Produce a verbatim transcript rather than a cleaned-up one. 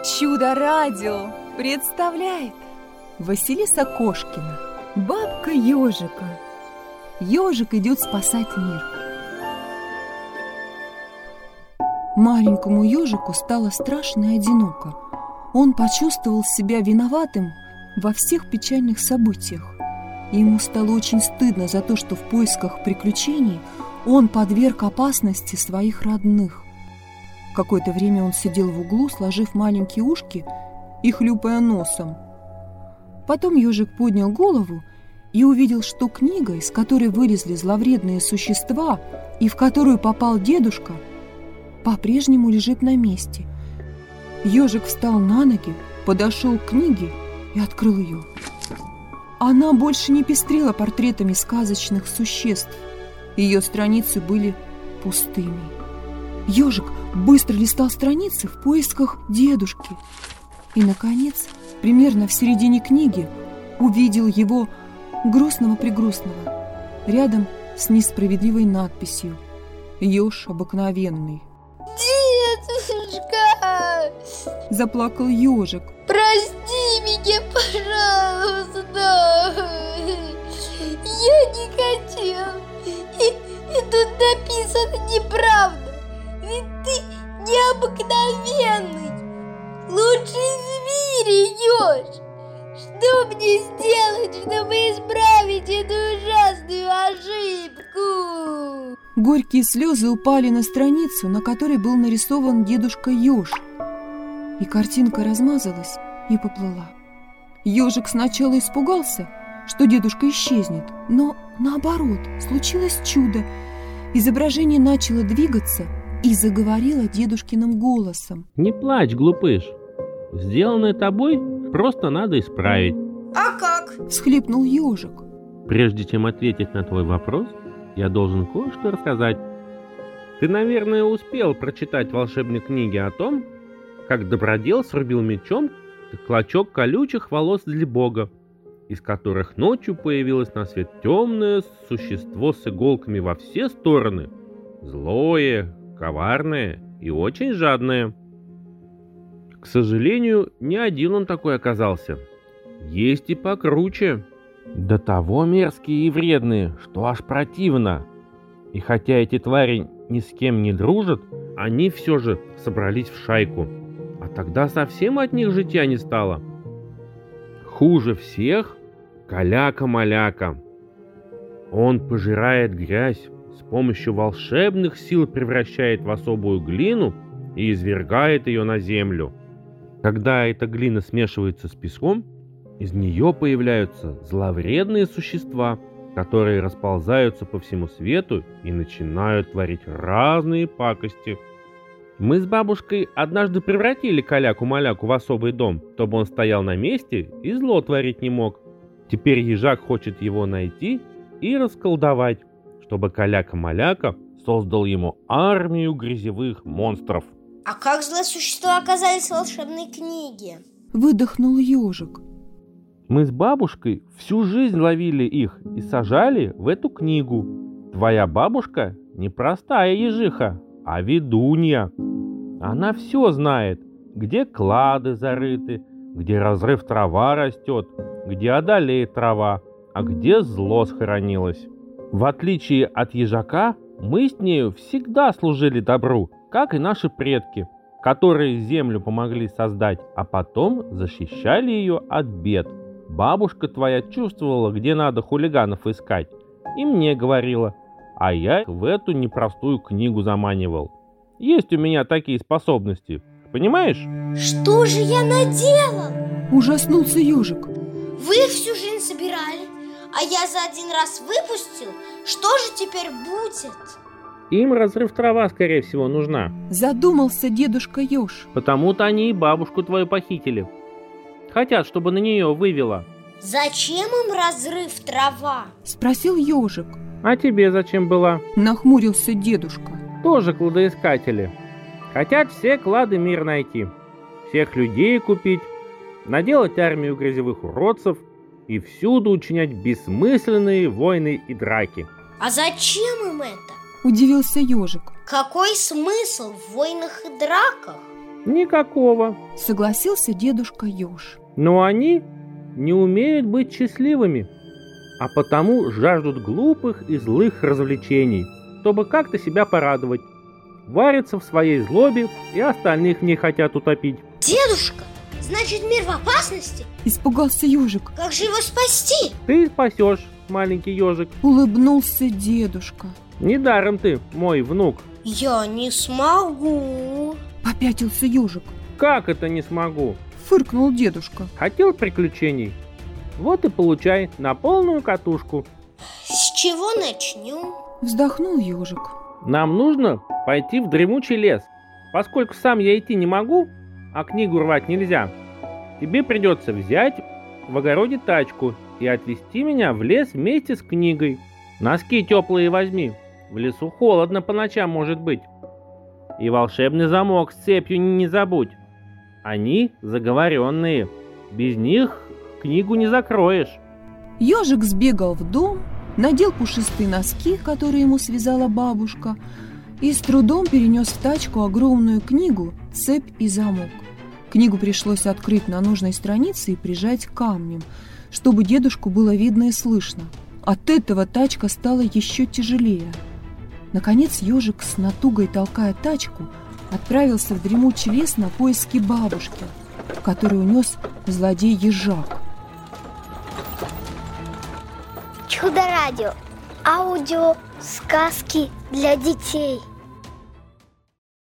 Чудо-радио представляет Василиса Кошкина, бабка ежика. Ежик идет спасать мир. Маленькому ежику стало страшно и одиноко. Он почувствовал себя виноватым во всех печальных событиях. Ему стало очень стыдно за то, что в поисках приключений он подверг опасности своих родных. Какое-то время он сидел в углу, сложив маленькие ушки и хлюпая носом. Потом ежик поднял голову и увидел, что книга, из которой вылезли зловредные существа и в которую попал дедушка, по-прежнему лежит на месте. Ежик встал на ноги, подошел к книге и открыл ее. Она больше не пестрела портретами сказочных существ. Ее страницы были пустыми. Ежик быстро листал страницы в поисках дедушки. И, наконец, примерно в середине книги увидел его грустного-прегрустного, рядом с несправедливой надписью «Еж обыкновенный». «Дедушка!» – заплакал ежик. «Прости меня, пожалуйста! Я не хотел! И, и тут написано неправда! Ведь ты необыкновенный! Лучший в мире еж! Что мне сделать, чтобы исправить эту ужасную ошибку?» Горькие слезы упали на страницу, на которой был нарисован дедушка еж. И картинка размазалась и поплыла. Ежик сначала испугался, что дедушка исчезнет, но наоборот, случилось чудо. Изображение начало двигаться и заговорило дедушкиным голосом. «Не плачь, глупыш. Сделанное тобой просто надо исправить». «А как?» – всхлипнул ежик. «Прежде чем ответить на твой вопрос, я должен кое-что рассказать. Ты, наверное, успел прочитать в волшебной книге о том, как добродел срубил мечом клочок колючих волос для бога, из которых ночью появилось на свет темное существо с иголками во все стороны, злое, коварное и очень жадное. К сожалению, не один он такой оказался. Есть и покруче. До того мерзкие и вредные, что аж противно. И хотя эти твари ни с кем не дружат, они все же собрались в шайку. А тогда совсем от них житья не стало. Хуже всех Каляка-Маляка. Он пожирает грязь, с помощью волшебных сил превращает в особую глину и извергает ее на землю. Когда эта глина смешивается с песком, из нее появляются зловредные существа, которые расползаются по всему свету и начинают творить разные пакости. Мы с бабушкой однажды превратили Каляку-Маляку в особый дом, чтобы он стоял на месте и зло творить не мог. Теперь ежак хочет его найти и расколдовать, чтобы Каляка-Маляка создал ему армию грязевых монстров». «А как злые существа оказались в волшебной книге?» – выдохнул ежик. «Мы с бабушкой всю жизнь ловили их и сажали в эту книгу. Твоя бабушка не простая ежиха, а ведунья. Она все знает, где клады зарыты, где разрыв трава растет, где одолеет трава, а где зло схоронилось. В отличие от ежака, мы с нею всегда служили добру, как и наши предки, которые землю помогли создать, а потом защищали ее от бед. Бабушка твоя чувствовала, где надо хулиганов искать, и мне говорила, а я в эту непростую книгу заманивал. Есть у меня такие способности, понимаешь?» «Что же я наделал?» – ужаснулся ежик. «Вы их всю жизнь собирали, а я за один раз выпустил. Что же теперь будет?» «Им разрыв трава, скорее всего, нужна», – задумался дедушка еж. «Потому-то они и бабушку твою похитили. Хотят, чтобы на нее вывела». «Зачем им разрыв трава?» – спросил ежик. «А тебе зачем была?» – нахмурился дедушка. «Тоже кладоискатели. Хотят все клады мир найти, всех людей купить, наделать армию грязевых уродцев и всюду учинять бессмысленные войны и драки». «А зачем им это?» – удивился ежик. «Какой смысл в войнах и драках?» Никакого. Согласился дедушка Ёж. Но они не умеют быть счастливыми, а потому жаждут глупых и злых развлечений, чтобы как-то себя порадовать. Варятся в своей злобе и остальных не хотят утопить. Дедушка, значит мир в опасности? Испугался ежик. Как же его спасти? Ты спасешь, маленький ежик. Улыбнулся дедушка. Недаром ты мой внук. Я не смогу. Попятился ежик. Как это не смогу? Фыркнул дедушка. Хотел приключений? Вот и получай на полную катушку. С чего начнем? Вздохнул ежик. Нам нужно пойти в дремучий лес. Поскольку сам я идти не могу, а книгу рвать нельзя, тебе придется взять в огороде тачку и отвезти меня в лес вместе с книгой. Носки теплые возьми, в лесу холодно по ночам может быть. И волшебный замок с цепью не забудь. Они заговоренные, без них книгу не закроешь. Ежик сбегал в дом, надел пушистые носки, которые ему связала бабушка, и с трудом перенес в тачку огромную книгу, цепь и замок. Книгу пришлось открыть на нужной странице и прижать к камням, чтобы дедушку было видно и слышно. От этого тачка стала еще тяжелее. Наконец ежик, с натугой толкая тачку, отправился в дремучий лес на поиски бабушки, которую унес злодей-ежак. Чудо-радио. Аудио сказки для детей.